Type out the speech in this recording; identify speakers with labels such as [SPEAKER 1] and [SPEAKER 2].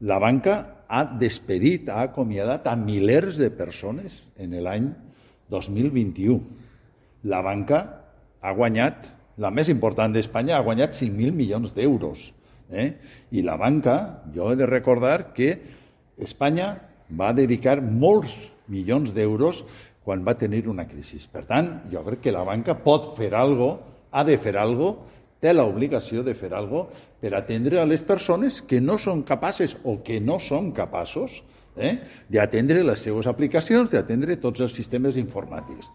[SPEAKER 1] La banca ha despedit, ha acomiadat a milers de persones en l'any 2021. La banca ha guanyat, la més important d'Espanya, ha guanyat 5.000 milions d'euros. I la banca, jo he de recordar que Espanya va dedicar molts milions d'euros quan va tenir una crisi. Per tant, jo crec que la banca pot fer alguna cosa, ha de fer alguna cosa, té l'obligació de fer alguna cosa per atendre a les persones que no són capaces o que no són capaços d'atendre les seues aplicacions, d'atendre tots els sistemes informàtics.